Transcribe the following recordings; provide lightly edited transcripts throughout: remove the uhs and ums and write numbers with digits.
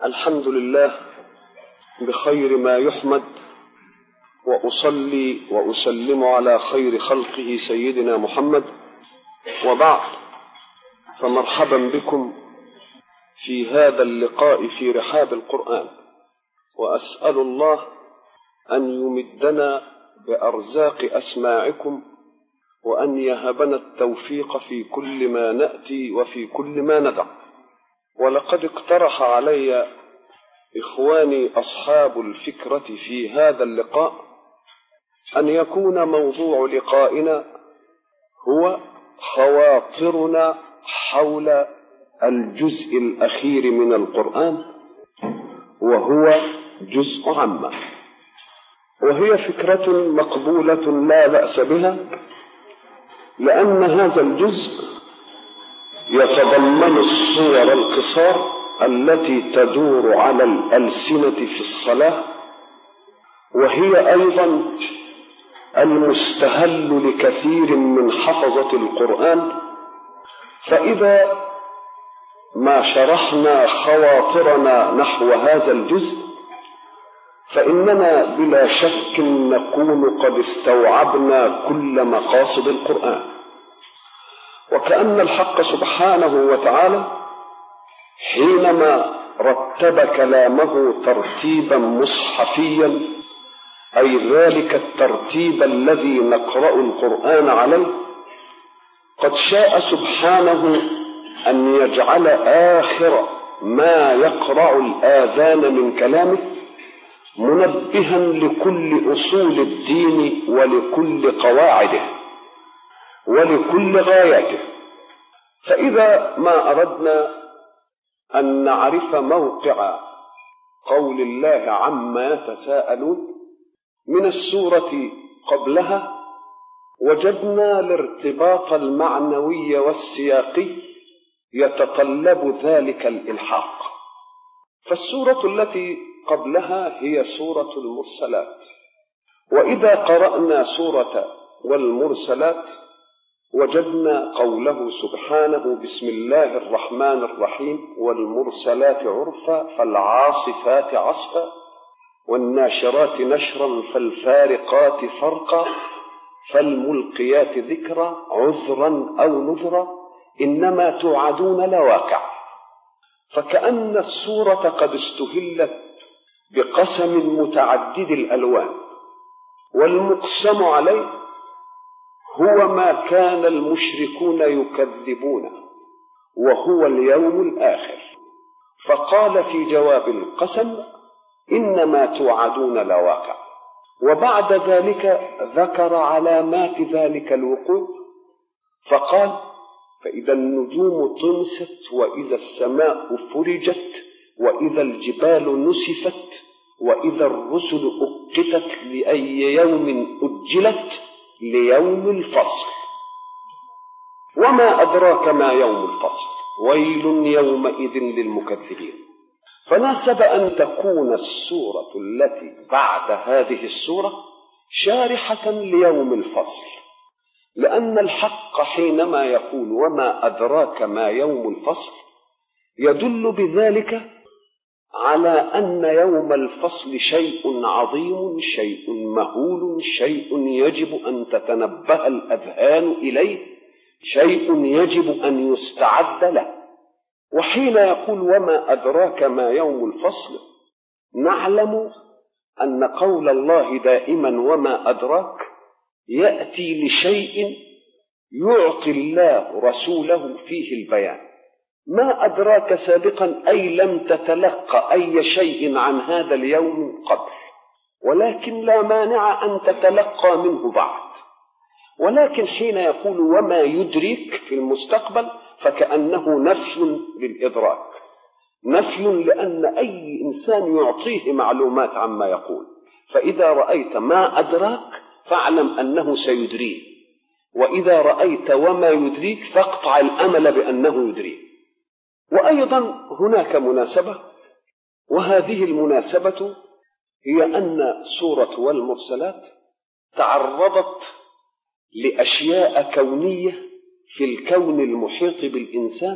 الحمد لله بخير ما يحمد، وأصلي وأسلم على خير خلقه سيدنا محمد، وبعد، فمرحبا بكم في هذا اللقاء في رحاب القرآن، وأسأل الله أن يمدنا بأرزاق أسماعكم، وأن يهبنا التوفيق في كل ما نأتي وفي كل ما ندع. ولقد اقترح علي إخواني أصحاب الفكرة في هذا اللقاء أن يكون موضوع لقائنا هو خواطرنا حول الجزء الأخير من القرآن، وهو جزء عامة، وهي فكرة مقبولة لا بأس بها، لأن هذا الجزء يتضمن الصور القصار التي تدور على الألسنة في الصلاة، وهي أيضا المستهل لكثير من حفظة القرآن. فإذا ما شرحنا خواطرنا نحو هذا الجزء فإننا بلا شك نكون قد استوعبنا كل مقاصد القرآن. وكأن الحق سبحانه وتعالى حينما رتب كلامه ترتيبا مصحفيا، أي ذلك الترتيب الذي نقرأ القرآن عليه، قد شاء سبحانه أن يجعل آخر ما يقرع الآذان من كلامه منبها لكل أصول الدين ولكل قواعده ولكل غاياته. فإذا ما أردنا أن نعرف موقع قول الله عما يتساءلون من السورة قبلها، وجدنا الارتباط المعنوي والسياقي يتطلب ذلك الإلحاق. فالسورة التي قبلها هي سورة المرسلات، وإذا قرأنا سورة والمرسلات وجدنا قوله سبحانه: بسم الله الرحمن الرحيم، والمرسلات عرفا، فالعاصفات عصفا، والناشرات نشرا، فالفارقات فرقا، فالملقيات ذكرا، عذرا أو نذرا، إنما توعدون لواقع. فكأن السورة قد استهلت بقسم متعدد الألوان، والمقسم عليه هو ما كان المشركون يكذبونه، وهو اليوم الآخر. فقال في جواب القسم: إنما توعدون لواقع. وبعد ذلك ذكر علامات ذلك الوقوع، فقال: فإذا النجوم طمست، وإذا السماء فرجت، وإذا الجبال نسفت، وإذا الرسل أقتت، لأي يوم أجلت، ليوم الفصل. وما أدراك ما يوم الفصل، ويل يومئذ للمكذبين. فناسب أن تكون السورة التي بعد هذه السورة شارحة ليوم الفصل، لأن الحق حينما يقول وما أدراك ما يوم الفصل يدل بذلك على أن يوم الفصل شيء عظيم، شيء مهول، شيء يجب أن تتنبه الأذهان إليه، شيء يجب أن يستعد له. وحين يقول وما أدراك ما يوم الفصل، نعلم أن قول الله دائما وما أدراك يأتي لشيء يعطي الله رسوله فيه البيان. ما أدراك سابقا أي لم تتلقى أي شيء عن هذا اليوم قبل، ولكن لا مانع أن تتلقى منه بعد. ولكن حين يقول وما يدرك في المستقبل فكأنه نفي للإدراك، نفي لأن أي إنسان يعطيه معلومات عما يقول. فإذا رأيت ما أدراك فاعلم أنه سيدريه، وإذا رأيت وما يدريك فاقطع الأمل بأنه يدريه. وأيضا هناك مناسبة، وهذه المناسبة هي أن سورة والمرسلات تعرضت لأشياء كونية في الكون المحيط بالإنسان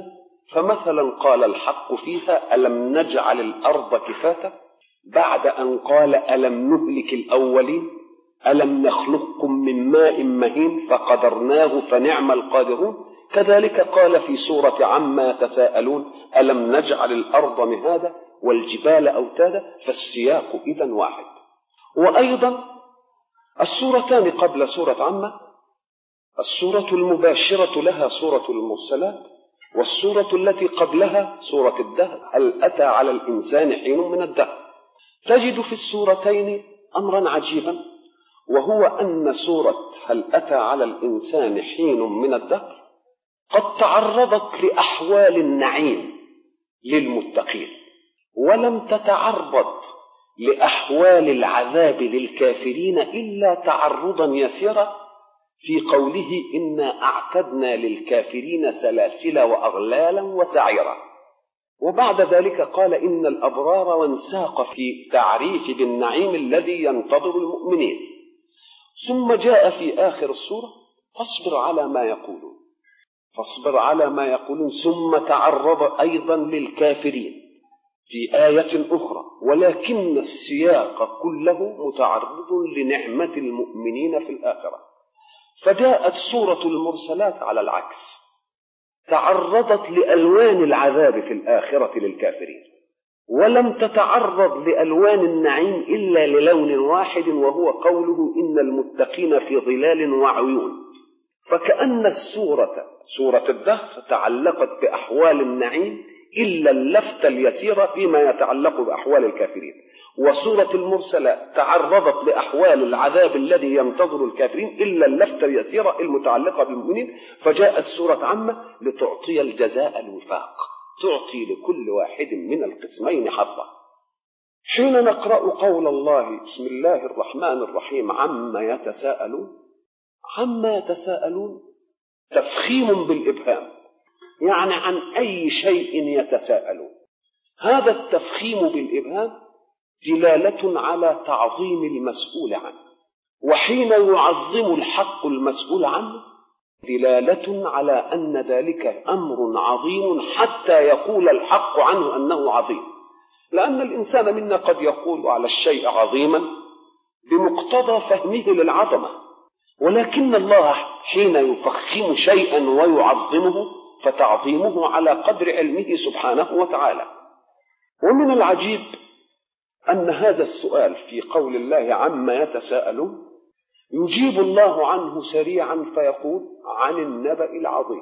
فمثلا قال الحق فيها ألم نجعل الأرض كفاتا، بعد أن قال ألم نهلك الأولين، ألم نخلقكم من ماء مهين فقدرناه فنعم القادرون. كذلك قال في سورة عما يتساءلون ألم نجعل الأرض مهادا والجبال أوتادا، فالسياق إذن واحد. وأيضا السورتان قبل سورة عما، السورة المباشرة لها سورة المرسلات، والسورة التي قبلها سورة الدهر هل أتى على الإنسان حين من الدهر. تجد في السورتين أمرا عجيبا، وهو أن سورة هل أتى على الإنسان حين من الدهر قد تعرضت لأحوال النعيم للمتقين، ولم تتعرض لأحوال العذاب للكافرين إلا تعرضا يسيرا في قوله إنا أعتدنا للكافرين سلاسل وأغلالا وسعيرا. وبعد ذلك قال إن الأبرار، وانساق في تعريف بالنعيم الذي ينتظر المؤمنين. ثم جاء في آخر السورة فاصبر على ما يقولون، فاصبر على ما يقولون، ثم تعرض أيضا للكافرين في آية أخرى، ولكن السياق كله متعرض لنعمة المؤمنين في الآخرة. فجاءت سورة المرسلات على العكس، تعرضت لألوان العذاب في الآخرة للكافرين، ولم تتعرض لألوان النعيم إلا للون واحد، وهو قوله إن المتقين في ظلال وعيون. فكأن السورة سورة الدهر تعلقت بأحوال النعيم إلا اللفتة اليسيرة فيما يتعلق بأحوال الكافرين، وسورة المرسلات تعرضت لأحوال العذاب الذي ينتظر الكافرين إلا اللفتة اليسيرة المتعلقة بالمؤمنين. فجاءت سورة عامة لتعطي الجزاء الوفاق، تعطي لكل واحد من القسمين حظا. حين نقرأ قول الله بسم الله الرحمن الرحيم عما يتساءلون، عما يتساءلون تفخيم بالإبهام، يعني عن أي شيء يتساءلون. هذا التفخيم بالإبهام دلالة على تعظيم المسؤول عنه، وحين يعظم الحق المسؤول عنه دلالة على أن ذلك أمر عظيم حتى يقول الحق عنه أنه عظيم. لأن الإنسان منا قد يقول على الشيء عظيما بمقتضى فهمه للعظمة، ولكن الله حين يفخم شيئا ويعظمه فتعظيمه على قدر علمه سبحانه وتعالى. ومن العجيب أن هذا السؤال في قول الله عما يتساءلون يجيب الله عنه سريعا فيقول عن النبأ العظيم،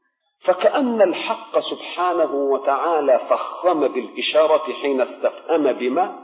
فكأن الحق سبحانه وتعالى فخم بالإشارة حين استفهم بما،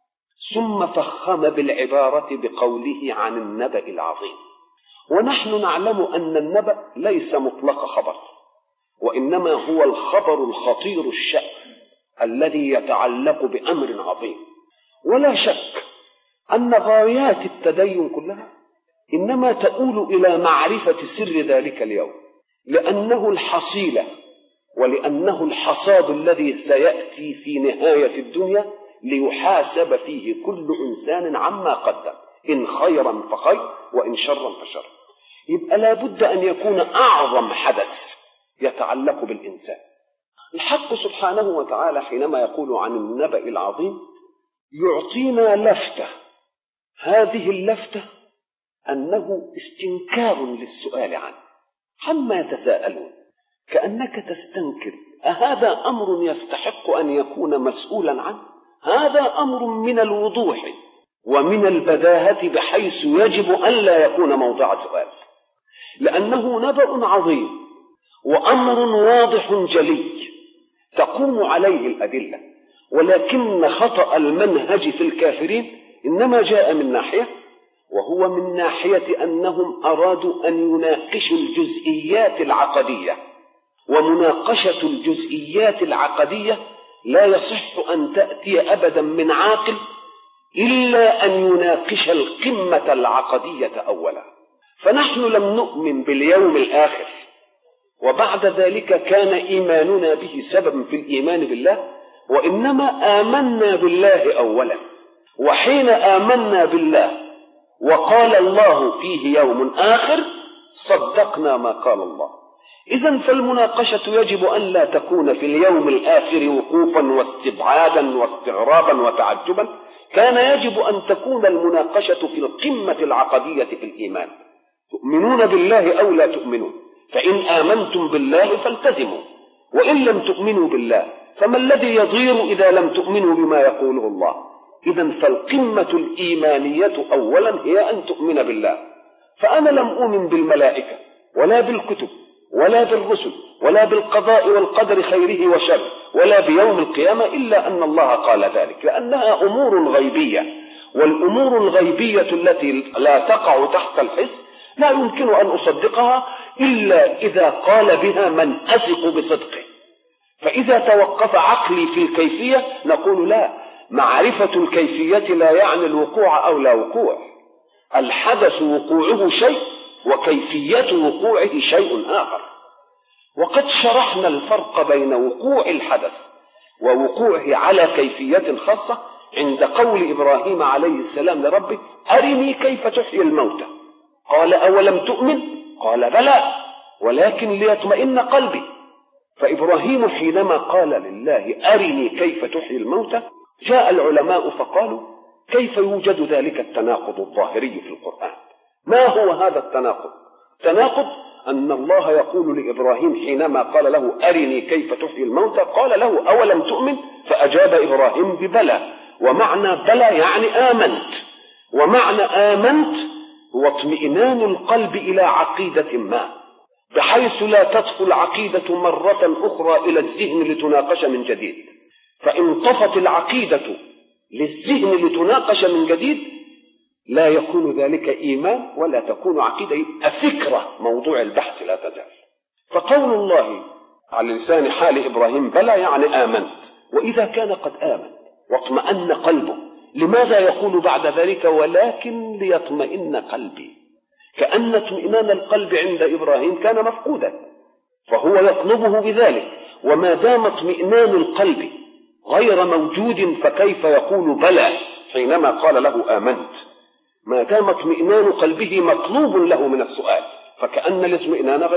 ثم فخم بالعبارة بقوله عن النبأ العظيم. ونحن نعلم أن النبأ ليس مطلق خبر، وإنما هو الخبر الخطير الشأن الذي يتعلق بأمر عظيم. ولا شك أن غايات التدين كلها إنما تؤول إلى معرفة سر ذلك اليوم، لأنه الحصيلة ولأنه الحصاد الذي سيأتي في نهاية الدنيا ليحاسب فيه كل إنسان عما قدم، إن خيرا فخير وإن شرا فشر. يبقى لابد أن يكون أعظم حدث يتعلق بالإنسان. الحق سبحانه وتعالى حينما يقول عن النبأ العظيم يعطينا لفتة، هذه اللفتة أنه استنكار للسؤال عنه. عما يتساءلون كأنك تستنكر، أهذا أمر يستحق أن يكون مسؤولا عنه؟ هذا أمر من الوضوح ومن البداهة بحيث يجب أن لا يكون موضع سؤال، لأنه نبأ عظيم وأمر واضح جلي تقوم عليه الأدلة. ولكن خطأ المنهج في الكافرين إنما جاء من ناحية، وهو من ناحية أنهم أرادوا أن يناقشوا الجزئيات العقدية، ومناقشة الجزئيات العقدية لا يصح أن تأتي أبدا من عاقل إلا أن يناقش القمة العقدية أولا. فنحن لم نؤمن باليوم الآخر، وبعد ذلك كان إيماننا به سبب في الإيمان بالله، وإنما آمنا بالله أولا. وحين آمنا بالله وقال الله فيه يوم آخر صدقنا ما قال الله. إذن فالمناقشة يجب أن لا تكون في اليوم الآخر وقوفا واستبعادا واستغرابا وتعجبا، كان يجب أن تكون المناقشة في القمة العقدية في الإيمان. تؤمنون بالله أو لا تؤمنون؟ فإن آمنتم بالله فالتزموا، وإن لم تؤمنوا بالله فما الذي يضير إذا لم تؤمنوا بما يقوله الله؟ إذن فالقمة الإيمانية أولا هي أن تؤمن بالله. فأنا لم أؤمن بالملائكة ولا بالكتب ولا بالرسل ولا بالقضاء والقدر خيره وشره ولا بيوم القيامة إلا أن الله قال ذلك، لأنها أمور غيبية، والأمور الغيبية التي لا تقع تحت الحس لا يمكن أن أصدقها إلا إذا قال بها من أثق بصدقه. فإذا توقف عقلي في الكيفية نقول لا، معرفة الكيفية لا يعني الوقوع أو لا وقوع. الحدث وقوعه شيء وكيفية وقوعه شيء آخر. وقد شرحنا الفرق بين وقوع الحدث ووقوعه على كيفية خاصة عند قول إبراهيم عليه السلام لربه: أرني كيف تحيي الموتى. قال: أولم تؤمن؟ قال: بلى ولكن ليطمئن قلبي. فإبراهيم حينما قال لله: أرني كيف تحيي الموتى، جاء العلماء فقالوا: كيف يوجد ذلك التناقض الظاهري في القرآن؟ ما هو هذا التناقض؟ تناقض أن الله يقول لإبراهيم حينما قال له: أرني كيف تحيي الموتى، قال له: أولم تؤمن؟ فأجاب إبراهيم ببلى. ومعنى بلى يعني آمنت، ومعنى آمنت هو اطمئنان القلب إلى عقيدة ما، بحيث لا تطفو العقيدة مرة أخرى إلى الذهن لتناقش من جديد. فإن طفت العقيدة للذهن لتناقش من جديد لا يكون ذلك إيمان ولا تكون عقيدة، يبقى فكرة موضوع البحث لا تزال. فقول الله على لسان حال إبراهيم بلى يعني آمنت. وإذا كان قد آمن واطمأن قلبه، لماذا يقول بعد ذلك: ولكن ليطمئن قلبي؟ كأن اطمئنان القلب عند إبراهيم كان مفقودا، فهو يطلبه بذلك. وما دام اطمئنان القلب غير موجود فكيف يقول بلى حينما قال له آمنت؟ ما دام اطمئنان قلبه مطلوب له من السؤال، فكأن الاطمئنان غير